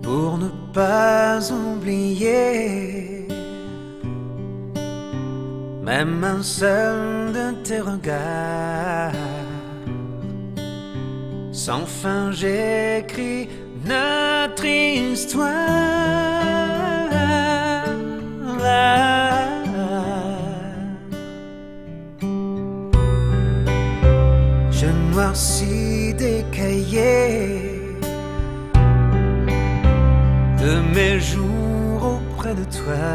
pour ne pas oublier même un seul de tes regards. Sans fin j'écris notre histoire. Je noircis des cahiers de mes jours auprès de toi.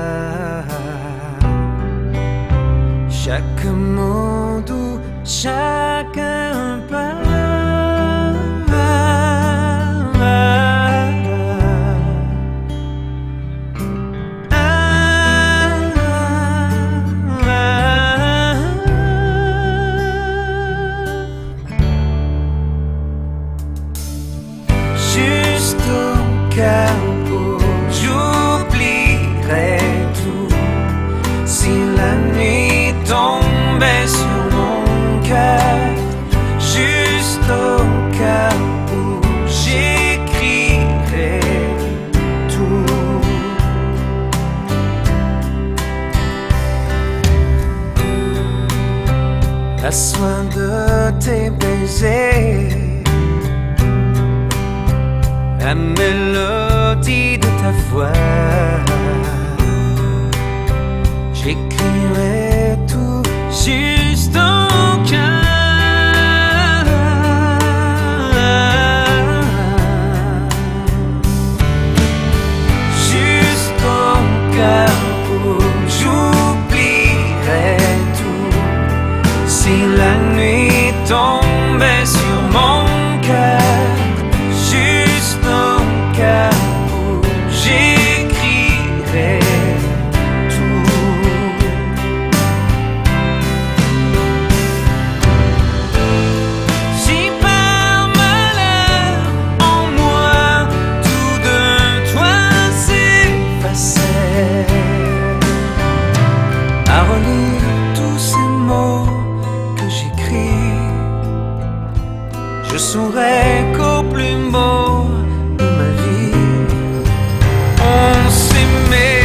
Chaque mot doux, chaque pas. Juste au cas où j'oublierai tout, si la nuit tombait sur mon cœur. Juste au cas où j'écrirai tout. La soin de tes baisers, la mélodie de ta voix, j'écrirai tout juste au cœur. Juste au cœur où j'oublierai tout, si la nuit tombait sur mon cœur. Juste au cas où j'écrirai tout. Si par malheur en moi tout de toi s'effaçait, à relire tous ces mots que j'écris, je saurais qu'au plus beau de ma vie, on s'aimait.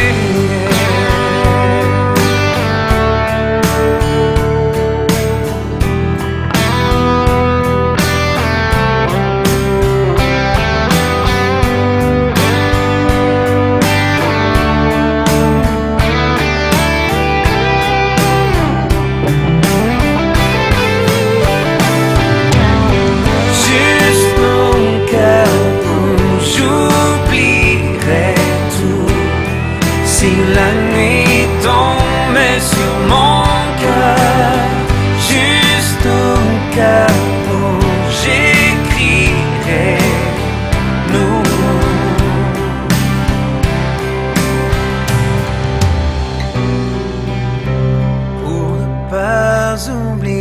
Si la nuit tombait sur mon cœur, juste au cas où j'écrirai nous. Pour ne pas oublier